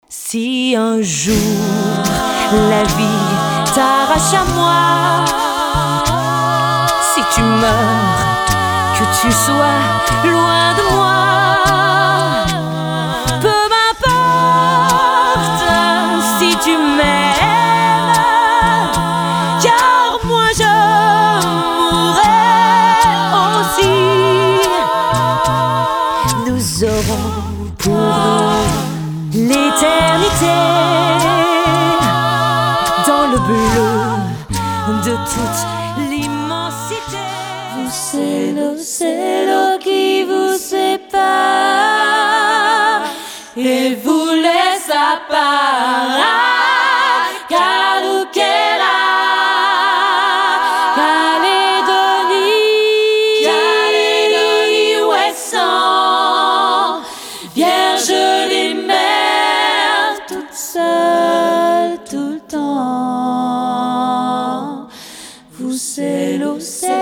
Si un jour la vie t'arrache à moi, si tu meurs, que tu sois loin de moi, peu m'importe si tu m'aimes, car moi je mourrai aussi. Nous aurons pour nous l'éternité dans le bleu de toute l'immensité. C'est l'eau qui vous sépare et vous laisse à part. Calouquela, Calédonie, ouest-sang, vierge des mers, toute seule tout le temps. Vous c'est l'eau,